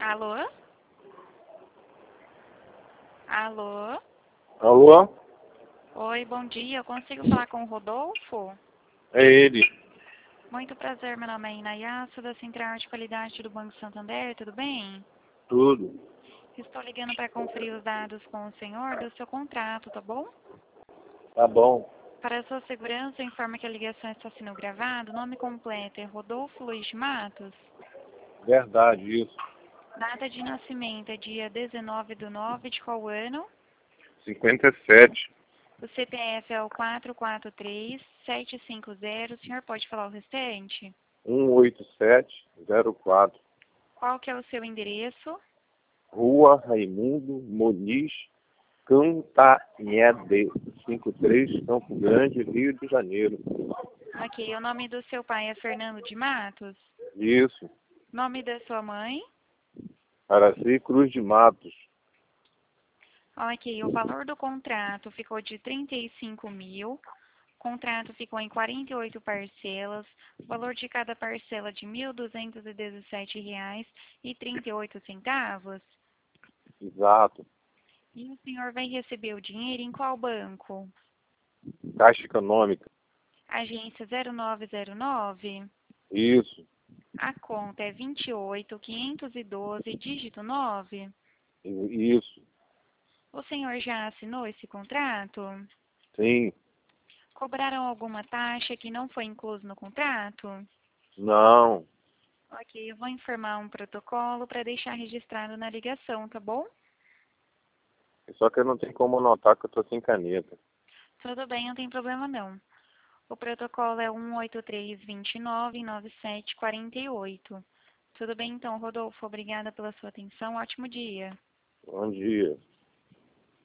Alô? Alô? Alô? Oi, bom dia. Eu consigo falar com o Rodolfo? É ele. Muito prazer, meu nome é Inaya, sou da Central de Qualidade do Banco Santander, tudo bem? Tudo. Estou ligando para conferir os dados com o senhor do seu contrato, tá bom? Tá bom. Para a sua segurança, informa que a ligação está sendo gravada. O nome completo é Rodolfo Luiz de Matos. Verdade, isso. Data de nascimento é dia 19/9 de qual ano? 57. O CPF é o 443750. O senhor pode falar o restante? 18704. Qual que é o seu endereço? Rua Raimundo Muniz, Cantanhede, 53, Campo Grande, Rio de Janeiro. Ok, o nome do seu pai é Fernando de Matos? Isso. Nome da sua mãe? Araci Cruz de Matos. Ok, o valor do contrato ficou de 35 mil. O contrato ficou em 48 parcelas. O valor de cada parcela de R$ 1.217,38. Exato. E o senhor vai receber o dinheiro em qual banco? Caixa Econômica. Agência 0909. Isso. A conta é 28512, dígito 9. Isso. O senhor já assinou esse contrato? Sim. Cobraram alguma taxa que não foi incluso no contrato? Não. Ok, eu vou informar um protocolo para deixar registrado na ligação, tá bom? Só que eu não tenho como anotar que eu tô sem caneta. Tudo bem, não tem problema não. O protocolo é 183299748. Tudo bem então, Rodolfo, obrigada pela sua atenção, ótimo dia. Bom dia.